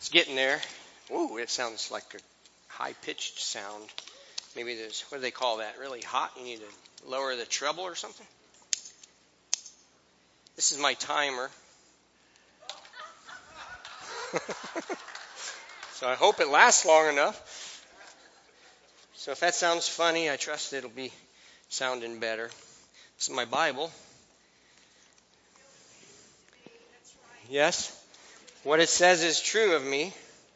It's getting there. Ooh, it sounds like a high-pitched sound. Maybe there's, what do they call that? Really hot? You need to lower the treble or something? This is my timer. So I hope it lasts long enough. So if that sounds funny, I trust it'll be sounding better. This is my Bible. Yes? What it says is true of me.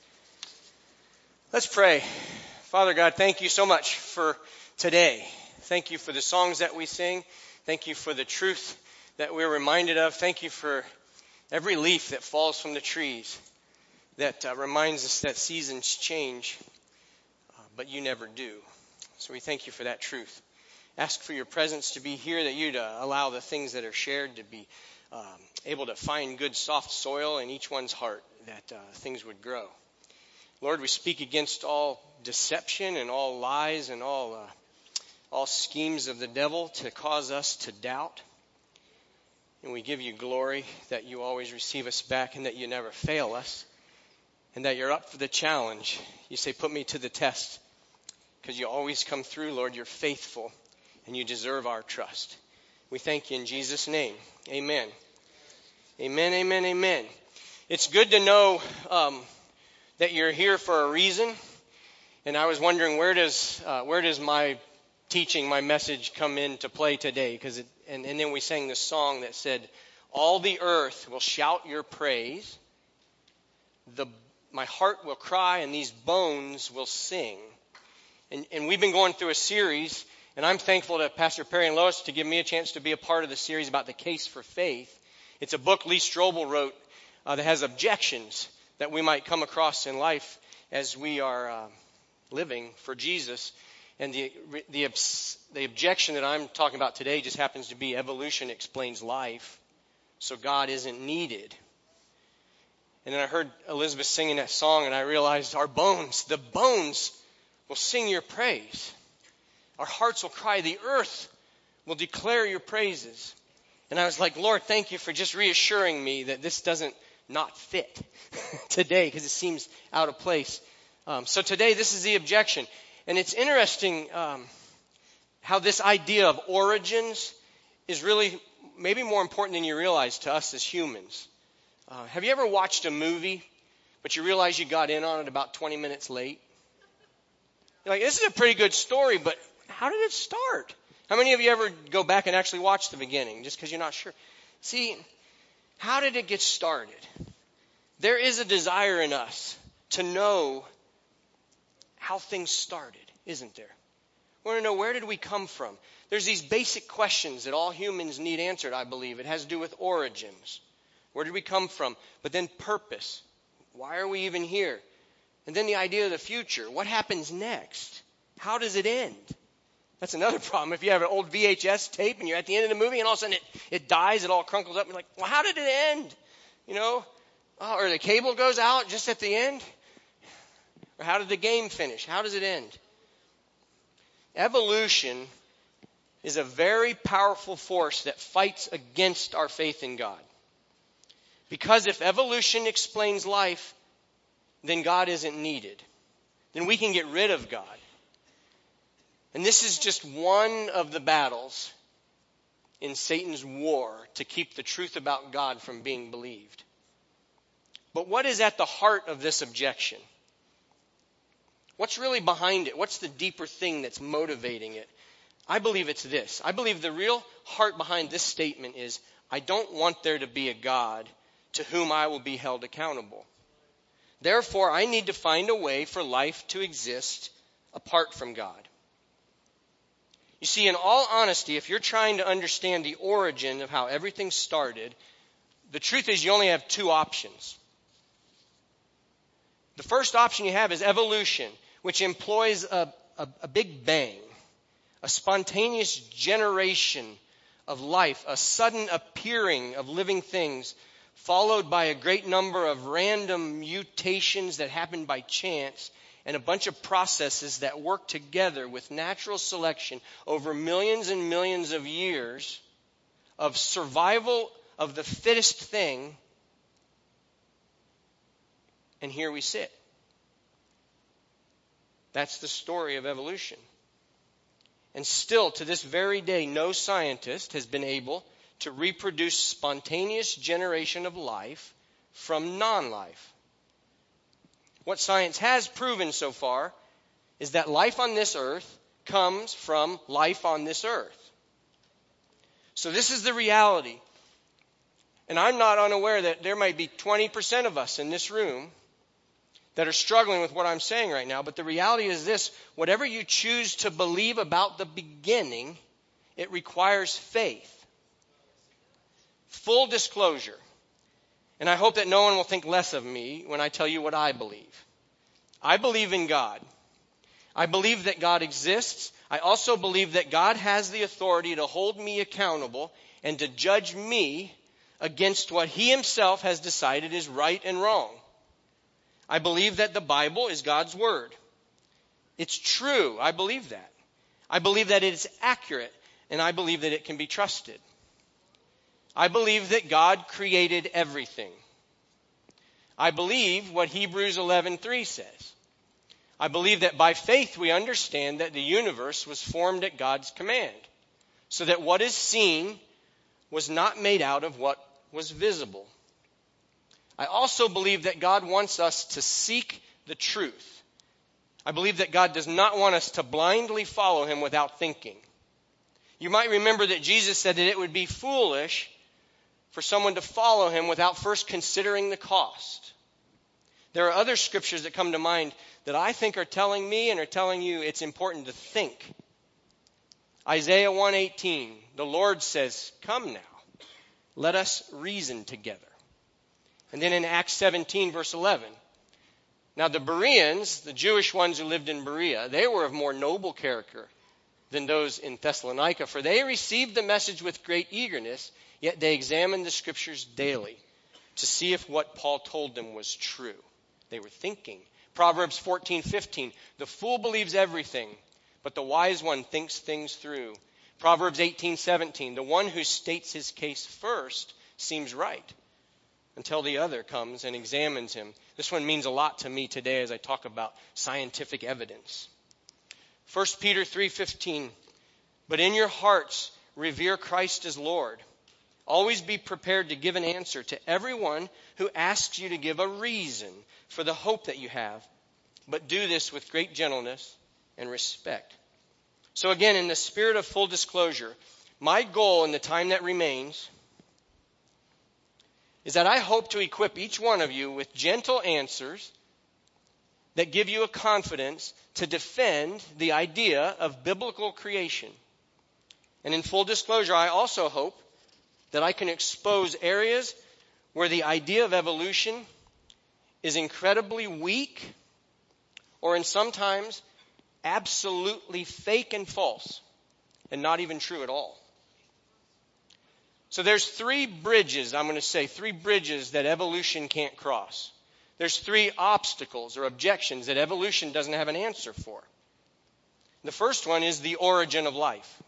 Let's pray. Father God, thank you so much for today. Thank you for the songs that we sing. Thank you for the truth that we're reminded of. Thank you for every leaf that falls from the trees that reminds us that seasons change, but you never do. So we thank you for that truth. Ask for your presence to be here, that you'd allow the things that are shared to be able to find good soft soil in each one's heart, that things would grow. Lord, we speak against all deception and all lies and all schemes of the devil to cause us to doubt. And we give you glory that you always receive us back and that you never fail us and that you're up for the challenge. You say, put me to the test, because you always come through, Lord. You're faithful and you deserve our trust. We thank you in Jesus' name. Amen. Amen, amen, amen. It's good to know that you're here for a reason. And I was wondering, where does my teaching, my message come into play today? And then we sang this song that said, all the earth will shout your praise. My heart will cry and these bones will sing. And we've been going through a series, and I'm thankful to Pastor Perry and Lois to give me a chance to be a part of the series about the case for faith. It's a book Lee Strobel wrote that has objections that we might come across in life as we are living for Jesus. And the objection that I'm talking about today just happens to be evolution explains life, so God isn't needed. And then I heard Elizabeth singing that song, and I realized the bones will sing your praise. Our hearts will cry. The earth will declare your praises. And I was like, Lord, thank you for just reassuring me that this doesn't not fit today, because it seems out of place. So today, this is the objection. And it's interesting how this idea of origins is really maybe more important than you realize to us as humans. Have you ever watched a movie, but you realize you got in on it about 20 minutes late? You're like, this is a pretty good story, but how did it start? How many of you ever go back and actually watch the beginning just because you're not sure? See, how did it get started? There is a desire in us to know how things started, isn't there? We want to know, where did we come from? There's these basic questions that all humans need answered, I believe. It has to do with origins. Where did we come from? But then purpose. Why are we even here? And then the idea of the future. What happens next? How does it end? That's another problem. If you have an old VHS tape and you're at the end of the movie and all of a sudden it dies, it all crunkles up, and you're like, well, how did it end? You know? Or the cable goes out just at the end? Or how did the game finish? How does it end? Evolution is a very powerful force that fights against our faith in God. Because if evolution explains life, then God isn't needed. Then we can get rid of God. And this is just one of the battles in Satan's war to keep the truth about God from being believed. But what is at the heart of this objection? What's really behind it? What's the deeper thing that's motivating it? I believe it's this. I believe the real heart behind this statement is, I don't want there to be a God to whom I will be held accountable. Therefore, I need to find a way for life to exist apart from God. You see, in all honesty, if you're trying to understand the origin of how everything started, the truth is you only have two options. The first option you have is evolution, which employs a big bang, a spontaneous generation of life, a sudden appearing of living things, followed by a great number of random mutations that happen by chance, and a bunch of processes that work together with natural selection over millions and millions of years of survival of the fittest thing and here we sit. That's the story of evolution. And still, to this very day, no scientist has been able to reproduce spontaneous generation of life from non-life. What science has proven so far is that life on this earth comes from life on this earth. So this is the reality. And I'm not unaware that there might be 20% of us in this room that are struggling with what I'm saying right now. But the reality is this: whatever you choose to believe about the beginning, it requires faith. Full disclosure. And I hope that no one will think less of me when I tell you what I believe. I believe in God. I believe that God exists. I also believe that God has the authority to hold me accountable and to judge me against what He Himself has decided is right and wrong. I believe that the Bible is God's Word. It's true. I believe that. I believe that it's accurate, and I believe that it can be trusted. I believe that God created everything. I believe what Hebrews 11:3 says. I believe that by faith we understand that the universe was formed at God's command, so that what is seen was not made out of what was visible. I also believe that God wants us to seek the truth. I believe that God does not want us to blindly follow Him without thinking. You might remember that Jesus said that it would be foolish for someone to follow Him without first considering the cost. There are other scriptures that come to mind that I think are telling me and are telling you it's important to think. Isaiah 1:18, the Lord says, "Come now, let us reason together." And then in Acts 17, verse 11, now the Bereans, the Jewish ones who lived in Berea, they were of more noble character than those in Thessalonica, for they received the message with great eagerness, yet they examined the scriptures daily to see if what Paul told them was true. They were thinking. Proverbs 14:15, the fool believes everything, but the wise one thinks things through. Proverbs 18:17, the one who states his case first seems right until the other comes and examines him. This one means a lot to me today as I talk about scientific evidence. 1 Peter 3:15, but in your hearts revere Christ as Lord. Always be prepared to give an answer to everyone who asks you to give a reason for the hope that you have, but do this with great gentleness and respect. So again, in the spirit of full disclosure, my goal in the time that remains is that I hope to equip each one of you with gentle answers that give you a confidence to defend the idea of biblical creation. And in full disclosure, I also hope that I can expose areas where the idea of evolution is incredibly weak or in sometimes absolutely fake and false and not even true at all. So there's three bridges that evolution can't cross. There's three obstacles or objections that evolution doesn't have an answer for. The first one is the origin of life.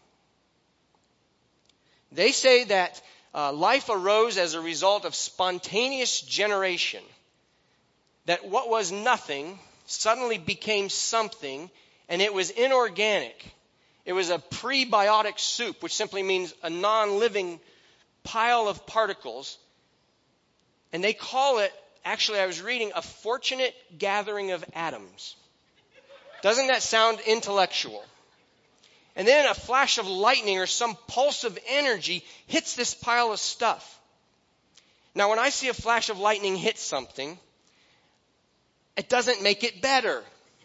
They say that life arose as a result of spontaneous generation, that what was nothing suddenly became something, and it was inorganic. It was a prebiotic soup, which simply means a non-living pile of particles. And they call it, actually I was reading, a fortunate gathering of atoms. Doesn't that sound intellectual? And then a flash of lightning or some pulse of energy hits this pile of stuff. Now, when I see a flash of lightning hit something, it doesn't make it better.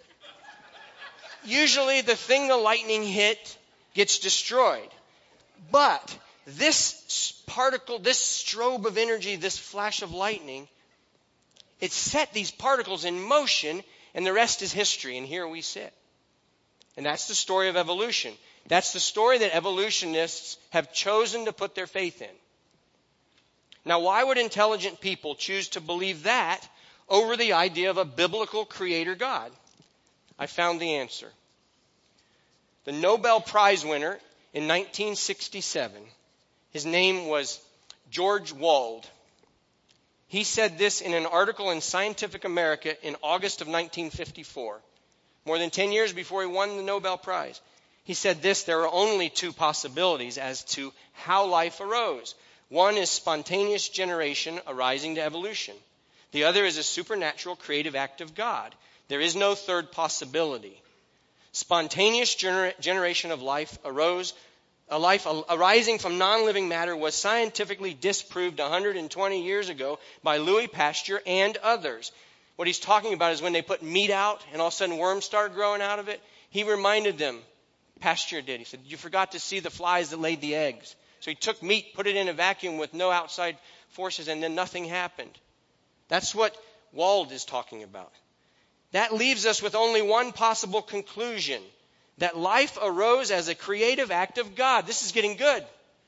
Usually the thing the lightning hit gets destroyed. But this particle, this strobe of energy, this flash of lightning, it set these particles in motion, and the rest is history, and here we sit. And that's the story of evolution. That's the story that evolutionists have chosen to put their faith in. Now, why would intelligent people choose to believe that over the idea of a biblical creator God? I found the answer. The Nobel Prize winner in 1967, his name was George Wald. He said this in an article in Scientific America in August of 1954, more than 10 years before he won the Nobel Prize. He said this: there are only two possibilities as to how life arose. One is spontaneous generation arising to evolution. The other is a supernatural creative act of God. There is no third possibility. Spontaneous generation of life arose. A life arising from non-living matter was scientifically disproved 120 years ago by Louis Pasteur and others. What he's talking about is when they put meat out and all of a sudden worms started growing out of it. He reminded them, Pasteur did. He said, you forgot to see the flies that laid the eggs. So he took meat, put it in a vacuum with no outside forces, and then nothing happened. That's what Wald is talking about. That leaves us with only one possible conclusion: that life arose as a creative act of God. This is getting good.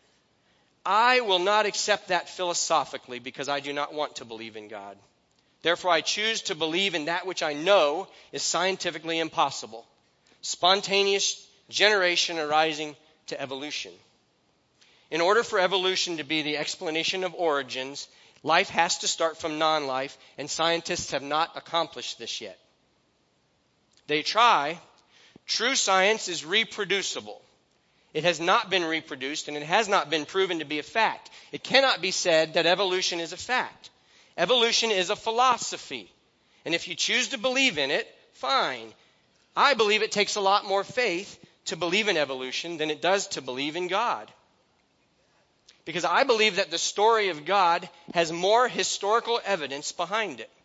I will not accept that philosophically because I do not want to believe in God. Therefore, I choose to believe in that which I know is scientifically impossible: spontaneous generation arising to evolution. In order for evolution to be the explanation of origins, life has to start from non-life, and scientists have not accomplished this yet. They try. True science is reproducible. It has not been reproduced, and it has not been proven to be a fact. It cannot be said that evolution is a fact. Evolution is a philosophy. And if you choose to believe in it, fine. I believe it takes a lot more faith to believe in evolution than it does to believe in God. Because I believe that the story of God has more historical evidence behind it.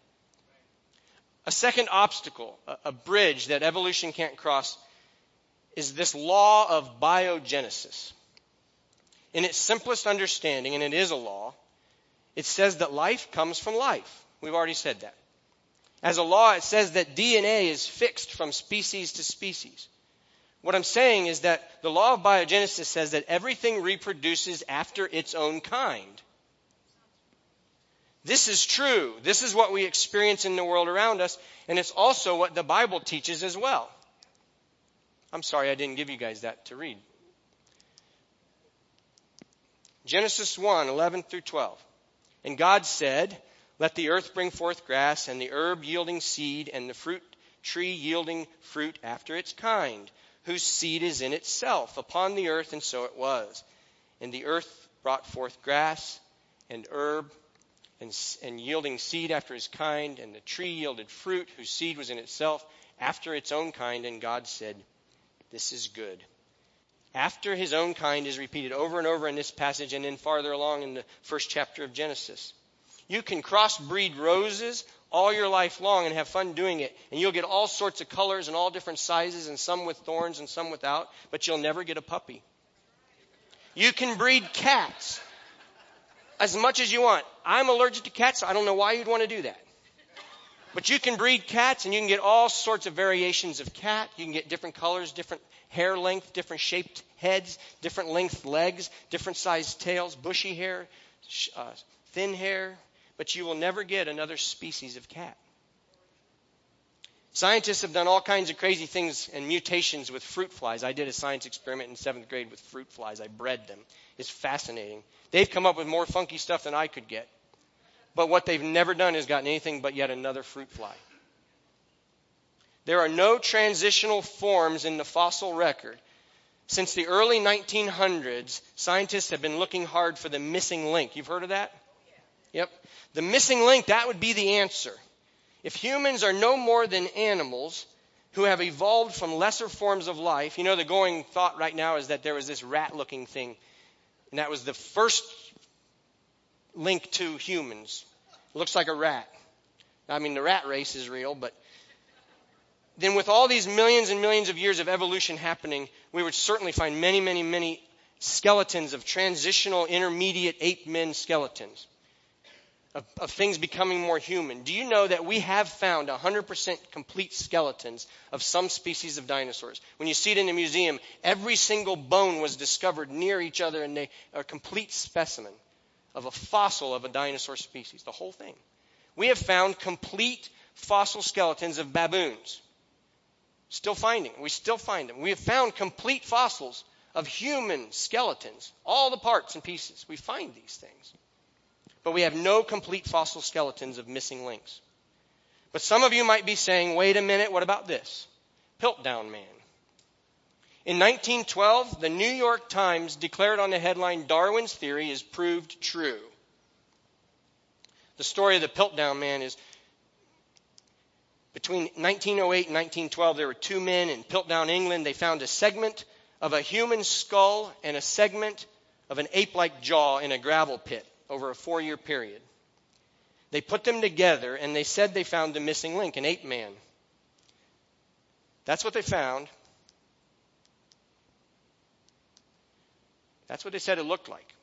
A second obstacle, a bridge that evolution can't cross, is this law of biogenesis. In its simplest understanding, and it is a law, it says that life comes from life. We've already said that. As a law, it says that DNA is fixed from species to species. What I'm saying is that the law of biogenesis says that everything reproduces after its own kind. This is true. This is what we experience in the world around us, and it's also what the Bible teaches as well. I'm sorry I didn't give you guys that to read. Genesis 1:11 through 12. And God said, let the earth bring forth grass, and the herb yielding seed, and the fruit tree yielding fruit after its kind, whose seed is in itself upon the earth, and so it was. And the earth brought forth grass and herb, and yielding seed after his kind, and the tree yielded fruit, whose seed was in itself after its own kind, and God said, this is good. After his own kind is repeated over and over in this passage, and then farther along in the first chapter of Genesis. You can crossbreed roses all your life long and have fun doing it, and you'll get all sorts of colors and all different sizes, and some with thorns and some without, but you'll never get a puppy. You can breed cats as much as you want. I'm allergic to cats, so I don't know why you'd want to do that. But you can breed cats, and you can get all sorts of variations of cat. You can get different colors, different hair length, different shaped heads, different length legs, different sized tails, bushy hair, thin hair. But you will never get another species of cat. Scientists have done all kinds of crazy things and mutations with fruit flies. I did a science experiment in 7th grade with fruit flies. I bred them. It's fascinating. They've come up with more funky stuff than I could get. But what they've never done is gotten anything but yet another fruit fly. There are no transitional forms in the fossil record. Since the early 1900s, scientists have been looking hard for the missing link. You've heard of that? Yep. The missing link, that would be the answer. If humans are no more than animals who have evolved from lesser forms of life, you know, the going thought right now is that there was this rat-looking thing, and that was the first link to humans. It looks like a rat. I mean, the rat race is real, but then with all these millions and millions of years of evolution happening, we would certainly find many, many, many skeletons of transitional intermediate ape men skeletons. Of things becoming more human. Do you know that we have found 100% complete skeletons of some species of dinosaurs? When you see it in a museum, every single bone was discovered near each other, and they are a complete specimen of a fossil of a dinosaur species, the whole thing. We have found complete fossil skeletons of baboons. We still find them. We have found complete fossils of human skeletons, all the parts and pieces. We find these things. but we have no complete fossil skeletons of missing links. But some of you might be saying, wait a minute, what about this? Piltdown Man. In 1912, the New York Times declared on the headline, Darwin's theory is proved true. The story of the Piltdown Man is between 1908 and 1912, there were two men in Piltdown, England. They found a segment of a human skull and a segment of an ape-like jaw in a gravel pit over a 4-year period. They put them together and they said they found the missing link, an ape man. That's what they found. That's what they said it looked like.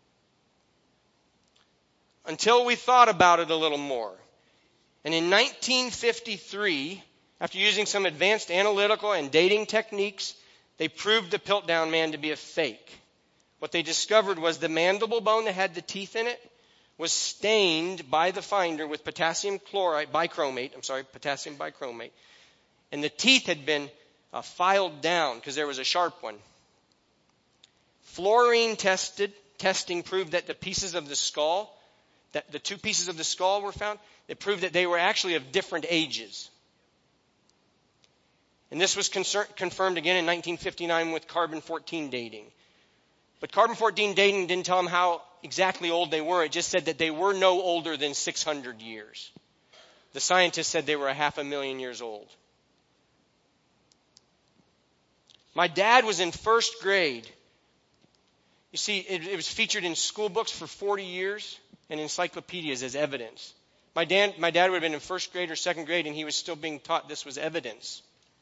Until we thought about it a little more. And in 1953, after using some advanced analytical and dating techniques, they proved the Piltdown Man to be a fake. What they discovered was the mandible bone that had the teeth in it was stained by the finder with potassium bichromate. And the teeth had been filed down because there was a sharp one. Fluorine testing proved that the pieces of the skull, that the two pieces of the skull were found, it proved that they were actually of different ages. And this was confirmed again in 1959 with carbon-14 dating. But carbon-14 dating didn't tell them how exactly old they were. It just said that they were no older than 600 years. The scientists said they were 500,000 years old. My dad was in first grade. You see, it was featured in school books for 40 years and encyclopedias as evidence. My dad would have been in first grade or second grade, and he was still being taught this was evidence.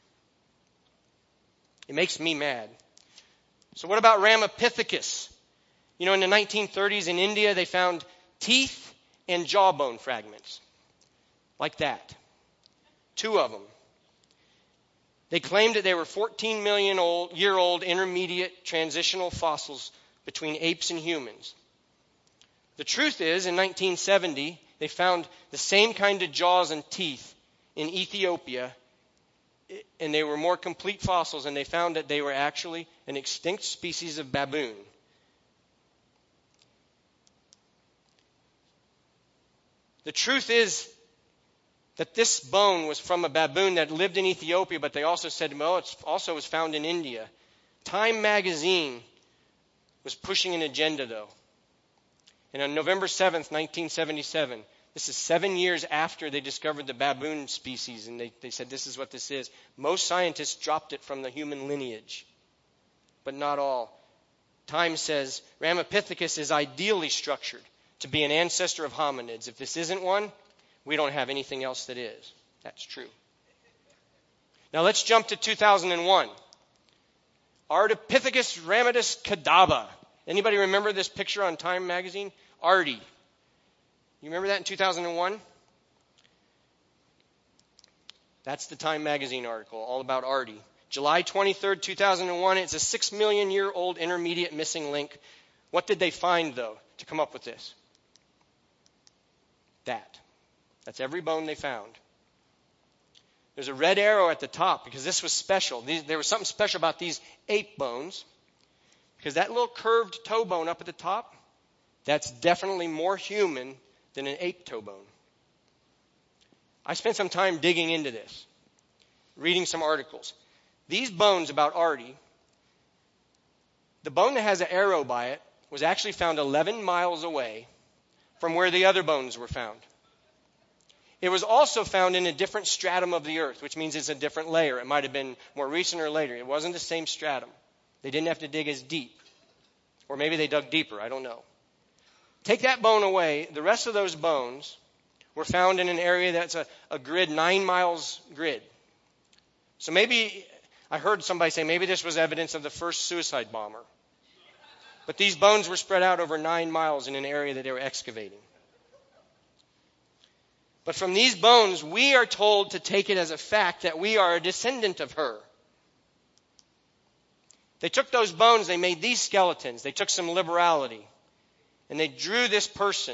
It makes me mad. So what about Ramapithecus? You know, in the 1930s in India, they found teeth and jawbone fragments. Like that. 2 of them. They claimed that they were 14 million year old intermediate transitional fossils between apes and humans. The truth is, in 1970, they found the same kind of jaws and teeth in Ethiopia, and they were more complete fossils, and they found that they were actually an extinct species of baboon. The truth is that this bone was from a baboon that lived in Ethiopia, but they also said, well, it also was found in India. Time magazine was pushing an agenda, though. And on November 7th, 1977, this is 7 years after they discovered the baboon species, and they said this is what this is. Most scientists dropped it from the human lineage, but not all. Time says Ramapithecus is ideally structured to be an ancestor of hominids. If this isn't one, we don't have anything else that is. That's true. Now let's jump to 2001. Ardipithecus ramidus cadava. Anybody remember this picture on Time magazine? Artie. You remember that in 2001? That's the Time magazine article, all about Artie. July 23rd, 2001, it's a 6 million year old intermediate missing link. What did they find, though, to come up with this? That's every bone they found. There's a red arrow at the top because this was special. There was something special about these ape bones because that little curved toe bone up at the top, that's definitely more human than an ape toe bone. I spent some time digging into this, reading some articles. These bones about Artie, the bone that has an arrow by it was actually found 11 miles away from where the other bones were found. It was also found in a different stratum of the earth, which means it's a different layer. It might have been more recent or later. It wasn't the same stratum. They didn't have to dig as deep. Or maybe they dug deeper. I don't know. Take that bone away. The rest of those bones were found in an area that's a grid, 9 miles grid. So maybe, I heard somebody say, maybe this was evidence of the first suicide bomber. But these bones were spread out over 9 miles in an area that they were excavating. But from these bones, we are told to take it as a fact that we are a descendant of her. They took those bones, they made these skeletons. They took some liberality. And they drew this person.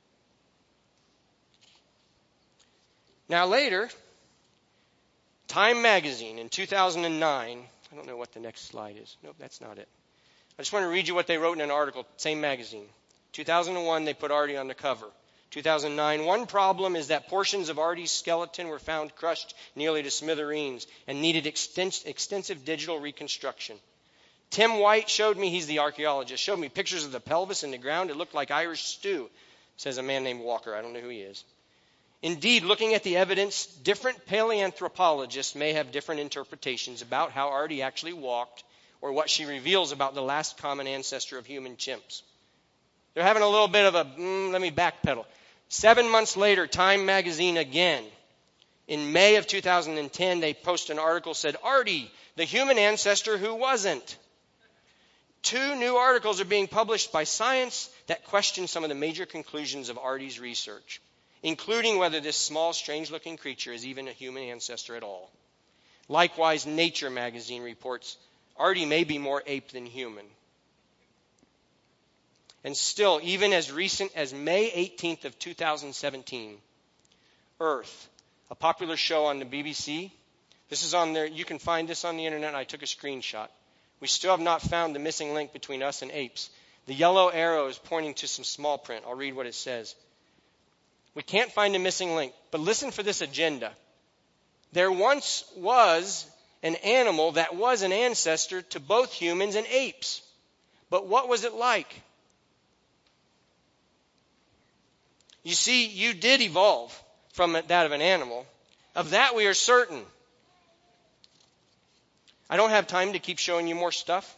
Now later, Time magazine in 2009, I don't know what the next slide is. Nope, that's not it. I just want to read you what they wrote in an article, same magazine. 2001, they put Artie on the cover. 2009, one problem is that portions of Artie's skeleton were found crushed nearly to smithereens and needed extensive digital reconstruction. Tim White showed me, he's the archaeologist, showed me pictures of the pelvis in the ground. It looked like Irish stew, says a man named Walker. I don't know who he is. Indeed, looking at the evidence, different paleoanthropologists may have different interpretations about how Artie actually walked or what she reveals about the last common ancestor of human chimps. They're having a little bit of a, let me backpedal. 7 months later, Time magazine again, in May of 2010, they post an article said, Artie, the human ancestor who wasn't. 2 new articles are being published by Science that question some of the major conclusions of Artie's research, including whether this small, strange-looking creature is even a human ancestor at all. Likewise, Nature magazine reports, Artie may be more ape than human. And still, even as recent as May 18th of 2017, Earth, a popular show on the BBC, this is on there, you can find this on the internet, I took a screenshot. We still have not found the missing link between us and apes. The yellow arrow is pointing to some small print. I'll read what it says. We can't find a missing link, but listen for this agenda. There once was an animal that was an ancestor to both humans and apes. But what was it like? You see, you did evolve from that of an animal. Of that we are certain. I don't have time to keep showing you more stuff.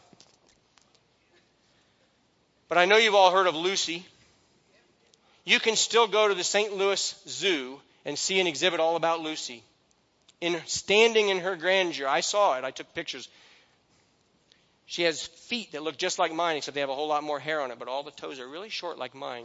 But I know you've all heard of Lucy. You can still go to the St. Louis Zoo and see an exhibit all about Lucy. Standing in her grandeur, I saw it, I took pictures. She has feet that look just like mine, except they have a whole lot more hair on it, but all the toes are really short like mine.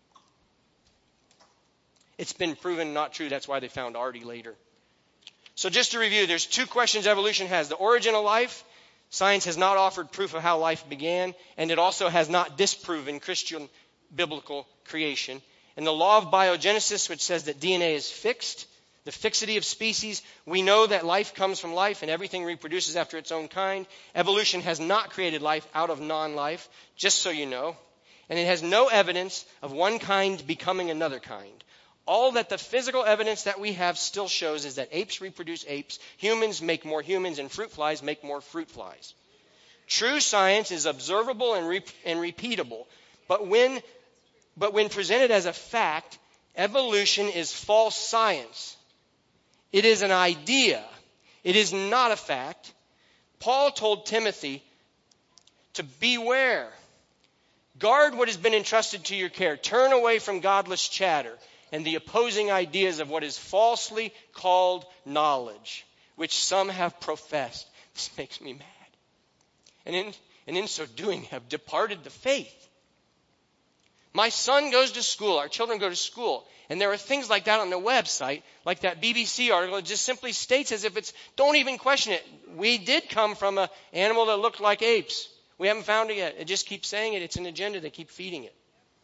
It's been proven not true. That's why they found Artie later. So just to review, there's 2 questions evolution has. The origin of life. Science has not offered proof of how life began, and it also has not disproven Christian biblical creation. And the law of biogenesis, which says that DNA is fixed, the fixity of species. We know that life comes from life and everything reproduces after its own kind. Evolution has not created life out of non-life, just so you know. And it has no evidence of one kind becoming another kind. All that the physical evidence that we have still shows is that apes reproduce apes, humans make more humans, and fruit flies make more fruit flies. True science is observable and repeatable, but when presented as a fact, evolution is false science. It is an idea. It is not a fact. Paul told Timothy to beware. Guard what has been entrusted to your care. Turn away from godless chatter and the opposing ideas of what is falsely called knowledge, which some have professed. This makes me mad. And in so doing have departed the faith. My son goes to school, our children go to school, and there are things like that on the website, like that BBC article. It just simply states as if it's, don't even question it. We did come from an animal that looked like apes. We haven't found it yet. It just keeps saying it. It's an agenda. They keep feeding it.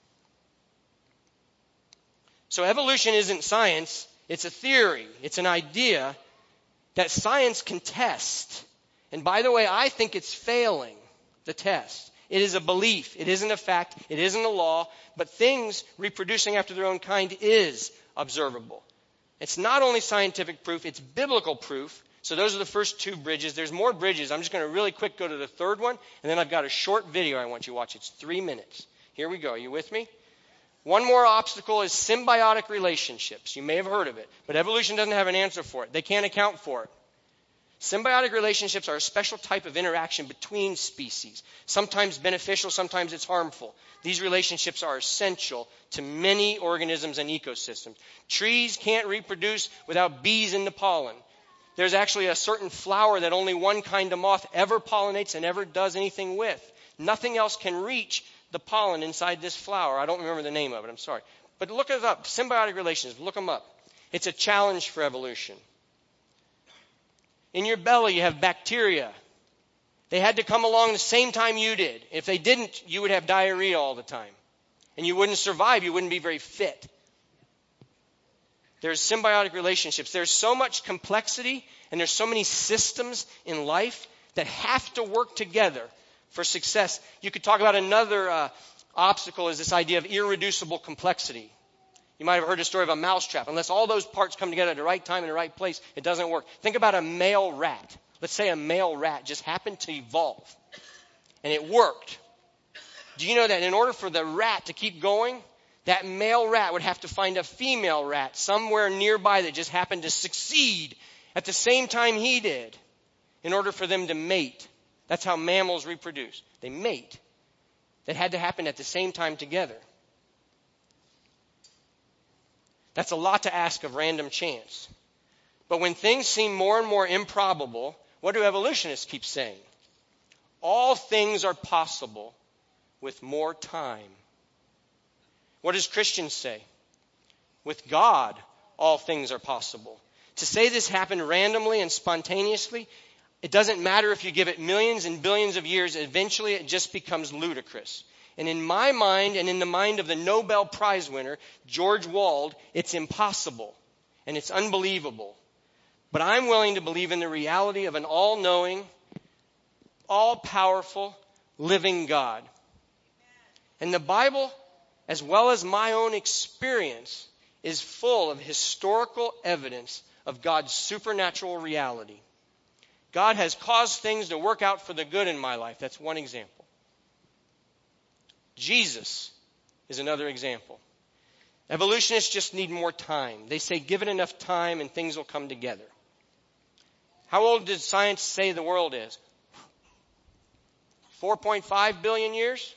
So evolution isn't science. It's a theory. It's an idea that science can test. And by the way, I think it's failing the test. It is a belief. It isn't a fact. It isn't a law. But things reproducing after their own kind is observable. It's not only scientific proof, it's biblical proof. So those are the first 2 bridges. There's more bridges. I'm just going to really quick go to the 3rd one. And then I've got a short video I want you to watch. It's 3 minutes. Here we go. Are you with me? One more obstacle is symbiotic relationships. You may have heard of it. But evolution doesn't have an answer for it. They can't account for it. Symbiotic relationships are a special type of interaction between species. Sometimes beneficial, sometimes it's harmful. These relationships are essential to many organisms and ecosystems. Trees can't reproduce without bees in the pollen. There's actually a certain flower that only one kind of moth ever pollinates and ever does anything with. Nothing else can reach the pollen inside this flower. I don't remember the name of it, I'm sorry. But look it up, symbiotic relations, look them up. It's a challenge for evolution. In your belly, you have bacteria. They had to come along the same time you did. If they didn't, you would have diarrhea all the time. And you wouldn't survive. You wouldn't be very fit. There's symbiotic relationships. There's so much complexity, and there's so many systems in life that have to work together for success. You could talk about another obstacle is this idea of irreducible complexity. You might have heard a story of a mousetrap. Unless all those parts come together at the right time in the right place, it doesn't work. Think about a male rat. Let's say a male rat just happened to evolve, and it worked. Do you know that in order for the rat to keep going, that male rat would have to find a female rat somewhere nearby that just happened to succeed at the same time he did in order for them to mate? That's how mammals reproduce. They mate. That had to happen at the same time together. That's a lot to ask of random chance. But when things seem more and more improbable, what do evolutionists keep saying? All things are possible with more time. What does Christians say? With God, all things are possible. To say this happened randomly and spontaneously, it doesn't matter if you give it millions and billions of years, eventually it just becomes ludicrous. And in my mind and in the mind of the Nobel Prize winner, George Wald, it's impossible and it's unbelievable. But I'm willing to believe in the reality of an all-knowing, all-powerful, living God. And the Bible, as well as my own experience, is full of historical evidence of God's supernatural reality. God has caused things to work out for the good in my life. That's one example. Jesus is another example. Evolutionists just need more time. They say give it enough time and things will come together. How old did science say the world is? 4.5 billion years?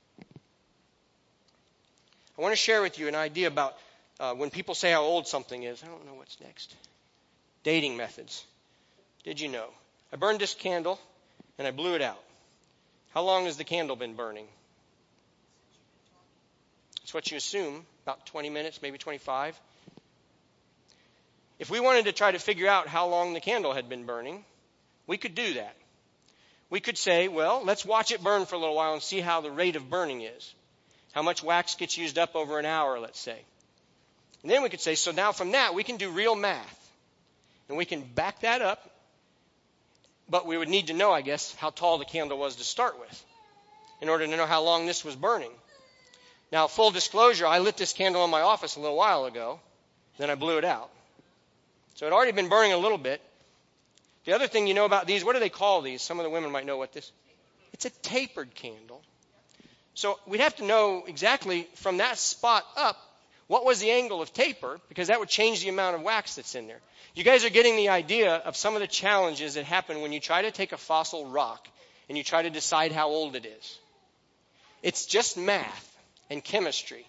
I want to share with you an idea about when people say how old something is. I don't know what's next. Dating methods. Did you know? I burned this candle and I blew it out. How long has the candle been burning? That's what you assume, about 20 minutes, maybe 25. If we wanted to try to figure out how long the candle had been burning, we could do that. We could say, well, let's watch it burn for a little while and see how the rate of burning is. How much wax gets used up over an hour, let's say. And then we could say, so now from that, we can do real math. And we can back that up. But we would need to know, I guess, how tall the candle was to start with in order to know how long this was burning. Now, full disclosure, I lit this candle in my office a little while ago. Then I blew it out. So it had already been burning a little bit. The other thing you know about these, what do they call these? Some of the women might know what this. It's a tapered candle. So we'd have to know exactly from that spot up what was the angle of taper, because that would change the amount of wax that's in there. You guys are getting the idea of some of the challenges that happen when you try to take a fossil rock and you try to decide how old it is. It's just math and chemistry.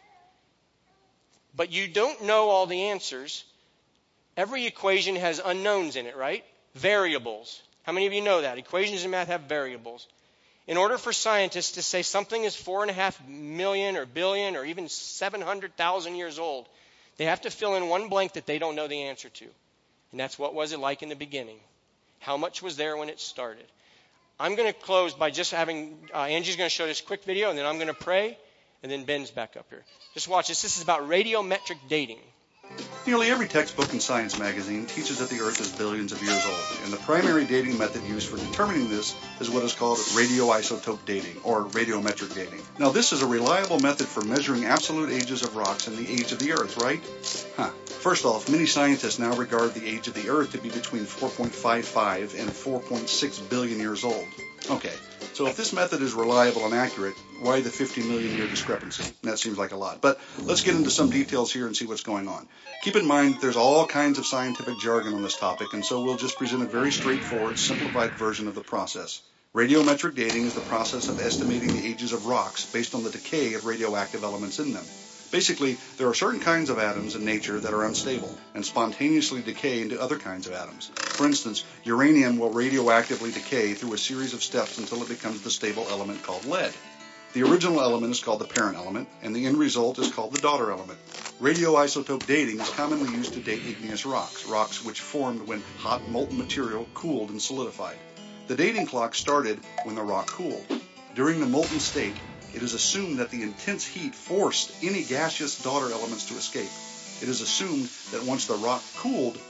But you don't know all the answers. Every equation has unknowns in it, right? Variables. How many of you know that? Equations in math have variables. In order for scientists to say something is 4.5 million or billion or even 700,000 years old, they have to fill in one blank that they don't know the answer to. And that's what was it like in the beginning? How much was there when it started? I'm going to close by just having, Angie's going to show this quick video, and then I'm going to pray, and then Ben's back up here. Just watch this. This is about radiometric dating. Nearly every textbook and science magazine teaches that the Earth is billions of years old, and the primary dating method used for determining this is what is called radioisotope dating, or radiometric dating. Now, this is a reliable method for measuring absolute ages of rocks and the age of the Earth, right? First off, many scientists now regard the age of the Earth to be between 4.55 and 4.6 billion years old. Okay, so if this method is reliable and accurate, why the 50 million year discrepancy? That seems like a lot. But let's get into some details here and see what's going on. Keep in mind there's all kinds of scientific jargon on this topic, and so we'll just present a very straightforward, simplified version of the process. Radiometric dating is the process of estimating the ages of rocks based on the decay of radioactive elements in them. Basically, there are certain kinds of atoms in nature that are unstable and spontaneously decay into other kinds of atoms. For instance, uranium will radioactively decay through a series of steps until it becomes the stable element called lead. The original element is called the parent element, and the end result is called the daughter element. Radioisotope dating is commonly used to date igneous rocks, rocks which formed when hot molten material cooled and solidified. The dating clock started when the rock cooled. During the molten state, it is assumed that the intense heat forced any gaseous daughter elements to escape. It is assumed that once the rock cooled,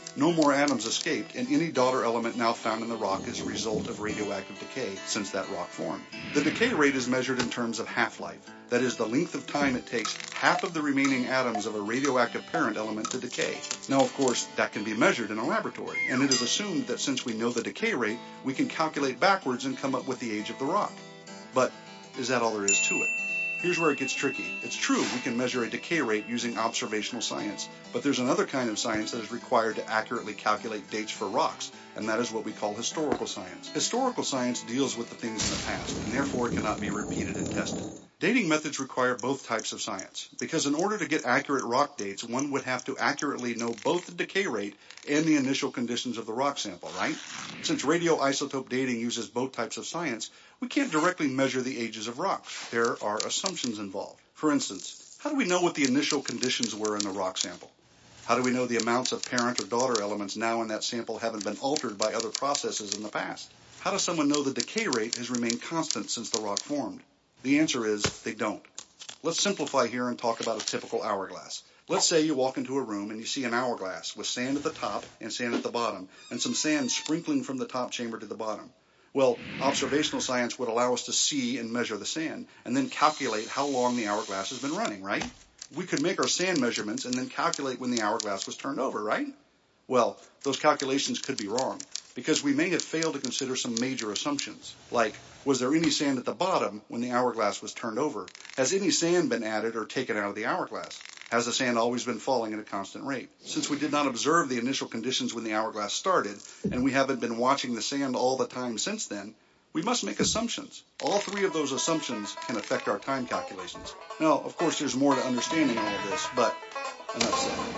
No more atoms escaped, and any daughter element now found in the rock is a result of radioactive decay since that rock formed. The decay rate is measured in terms of half-life. That is, the length of time it takes half of the remaining atoms of a radioactive parent element to decay. Now, of course, that can be measured in a laboratory, and it is assumed that since we know the decay rate, we can calculate backwards and come up with the age of the rock. But is that all there is to it? Here's where it gets tricky. It's true we can measure a decay rate using observational science, but there's another kind of science that is required to accurately calculate dates for rocks, and that is what we call historical science. Historical science deals with the things in the past, and therefore it cannot be repeated and tested. Dating methods require both types of science, because in order to get accurate rock dates, one would have to accurately know both the decay rate and the initial conditions of the rock sample, right? Since radioisotope dating uses both types of science, we can't directly measure the ages of rocks. There are assumptions involved. For instance, how do we know what the initial conditions were in the rock sample? How do we know the amounts of parent or daughter elements now in that sample haven't been altered by other processes in the past? How does someone know the decay rate has remained constant since the rock formed? The answer is they don't. Let's simplify here and talk about a typical hourglass. Let's say you walk into a room and you see an hourglass with sand at the top and sand at the bottom, and some sand sprinkling from the top chamber to the bottom. Well, observational science would allow us to see and measure the sand, and then calculate how long the hourglass has been running, right? We could make our sand measurements and then calculate when the hourglass was turned over, right? Well, those calculations could be wrong, because we may have failed to consider some major assumptions, like, was there any sand at the bottom when the hourglass was turned over? Has any sand been added or taken out of the hourglass? Has the sand always been falling at a constant rate? Since we did not observe the initial conditions when the hourglass started, and we haven't been watching the sand all the time since then, we must make assumptions. All three of those assumptions can affect our time calculations. Now, of course, there's more to understanding all of this, but enough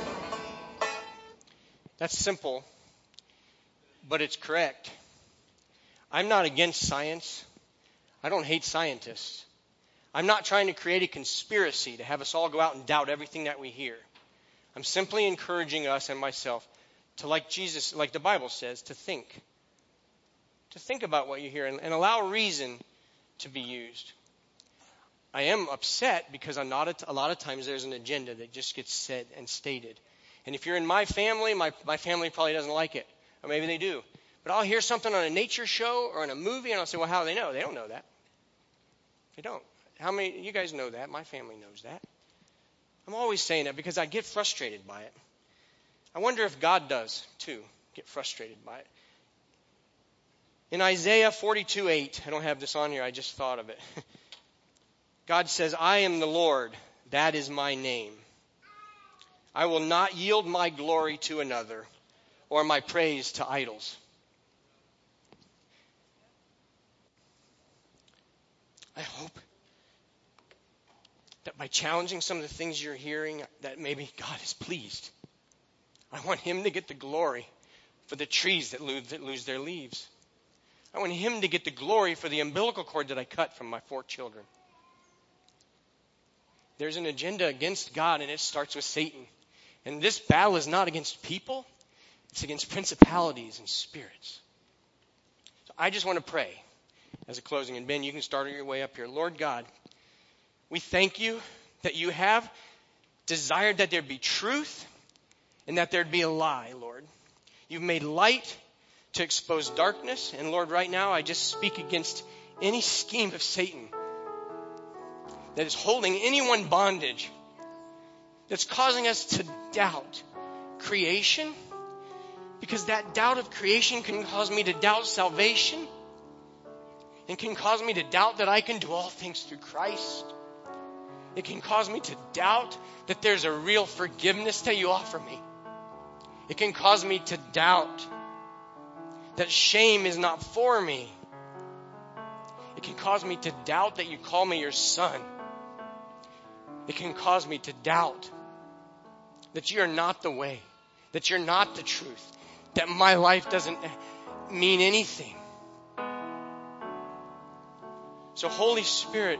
said. That's simple, but it's correct. I'm not against science. I don't hate scientists. I'm not trying to create a conspiracy to have us all go out and doubt everything that we hear. I'm simply encouraging us and myself to, like Jesus, like the Bible says, to think. To think about what you hear and allow reason to be used. I am upset because a lot of times there's an agenda that just gets said and stated. And if you're in my family, my family probably doesn't like it. Or maybe they do. But I'll hear something on a nature show or in a movie and I'll say, well, how do they know? They don't know that. They don't. How many, you guys know that. My family knows that. I'm always saying that because I get frustrated by it. I wonder if God does, too, get frustrated by it. In Isaiah 42:8, I don't have this on here, I just thought of it. God says, I am the Lord, that is my name. I will not yield my glory to another or my praise to idols. I hope that by challenging some of the things you're hearing, that maybe God is pleased. I want Him to get the glory for the trees that lose their leaves. I want Him to get the glory for the umbilical cord that I cut from my 4 children. There's an agenda against God, and it starts with Satan. And this battle is not against people. It's against principalities and spirits. So I just want to pray as a closing. And Ben, you can start your way up here. Lord God, we thank you that you have desired that there be truth and that there'd be a lie, Lord. You've made light to expose darkness. And Lord, right now I just speak against any scheme of Satan that is holding anyone bondage, that's causing us to doubt creation, because that doubt of creation can cause me to doubt salvation and can cause me to doubt that I can do all things through Christ. It can cause me to doubt that there's a real forgiveness that you offer me. It can cause me to doubt that shame is not for me. It can cause me to doubt that you call me your son. It can cause me to doubt that you're not the way, that you're not the truth, that my life doesn't mean anything. So Holy Spirit,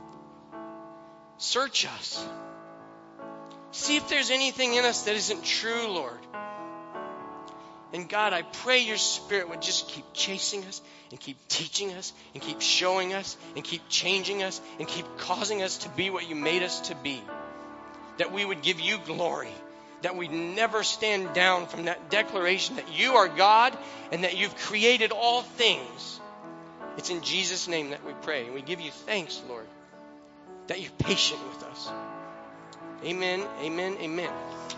search us. See if there's anything in us that isn't true, Lord. And God, I pray your Spirit would just keep chasing us and keep teaching us and keep showing us and keep changing us and keep causing us to be what you made us to be. That we would give you glory. that we never stand down from that declaration that you are God and that you've created all things. It's in Jesus' name that we pray. And we give you thanks, Lord, that you're patient with us. Amen, amen, amen.